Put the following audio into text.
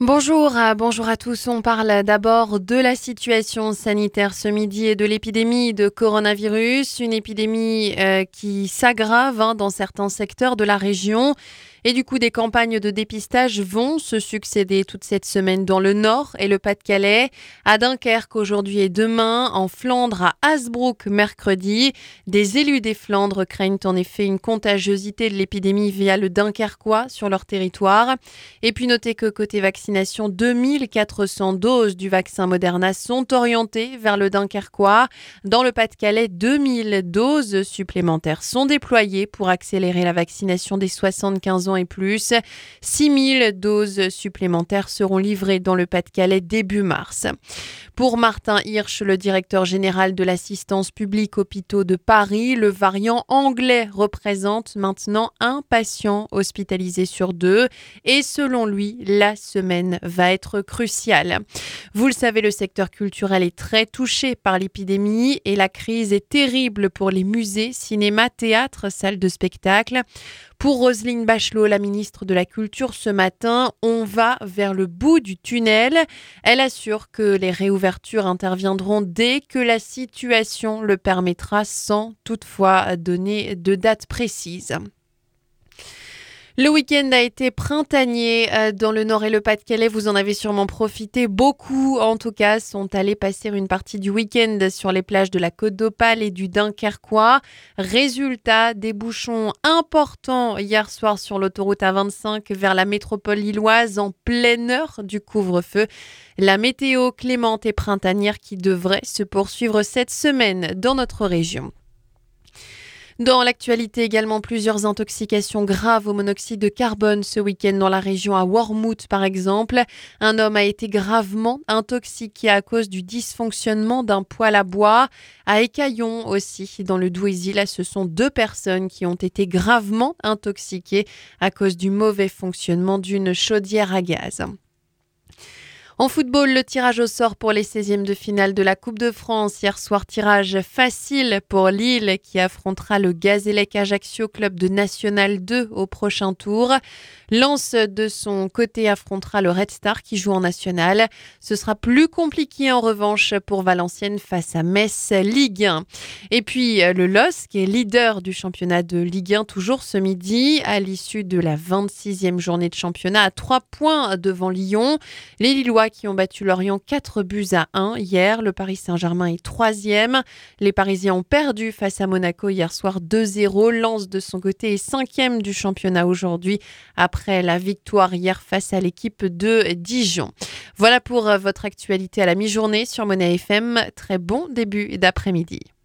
Bonjour à tous. On parle d'abord de la situation sanitaire ce midi et de l'épidémie de coronavirus. Une épidémie qui s'aggrave dans certains secteurs de la région. Et du coup, des campagnes de dépistage vont se succéder toute cette semaine dans le Nord et le Pas-de-Calais, à Dunkerque aujourd'hui et demain, en Flandre, à Hazebrouck mercredi. Des élus des Flandres craignent en effet une contagiosité de l'épidémie via le Dunkerquois sur leur territoire. Et puis notez que côté vaccination, 2400 doses du vaccin Moderna sont orientées vers le Dunkerquois. Dans le Pas-de-Calais, 2000 doses supplémentaires sont déployées pour accélérer la vaccination des 75 ans et plus. 6000 doses supplémentaires seront livrées dans le Pas-de-Calais début mars. Pour Martin Hirsch, le directeur général de l'assistance publique hôpitaux de Paris, le variant anglais représente maintenant un patient hospitalisé sur 2 et selon lui, la semaine va être cruciale. Vous le savez, le secteur culturel est très touché par l'épidémie et la crise est terrible pour les musées, cinémas, théâtres, salles de spectacle. Pour Roselyne Bachelot, la ministre de la Culture, ce matin, on va vers le bout du tunnel. Elle assure que les réouvertures interviendront dès que la situation le permettra, sans toutefois donner de date précise. Le week-end a été printanier dans le Nord et le Pas-de-Calais. Vous en avez sûrement profité. Beaucoup, en tout cas, sont allés passer une partie du week-end sur les plages de la Côte d'Opale et du Dunkerquois. Résultat, des bouchons importants hier soir sur l'autoroute A25 vers la métropole lilloise en pleine heure du couvre-feu. La météo clémente et printanière qui devrait se poursuivre cette semaine dans notre région. Dans l'actualité également, plusieurs intoxications graves au monoxyde de carbone ce week-end dans la région à Wormhout par exemple. Un homme a été gravement intoxiqué à cause du dysfonctionnement d'un poêle à bois. À Écaillon aussi, dans le Douaisis, là, ce sont 2 personnes qui ont été gravement intoxiquées à cause du mauvais fonctionnement d'une chaudière à gaz. En football, le tirage au sort pour les 16e de finale de la Coupe de France. Hier soir, tirage facile pour Lille qui affrontera le Gazélec Ajaccio, club de National 2 au prochain tour. Lens, de son côté, affrontera le Red Star qui joue en National. Ce sera plus compliqué en revanche pour Valenciennes face à Metz, Ligue 1. Et puis le LOSC qui est leader du championnat de Ligue 1 toujours ce midi à l'issue de la 26e journée de championnat à 3 points devant Lyon. Les Lillois qui ont battu Lorient 4-1 hier. Le Paris Saint-Germain est 3e. Les Parisiens ont perdu face à Monaco hier soir 2-0. Lens de son côté est 5e du championnat aujourd'hui après la victoire hier face à l'équipe de Dijon. Voilà pour votre actualité à la mi-journée sur Monnaie FM. Très bon début d'après-midi.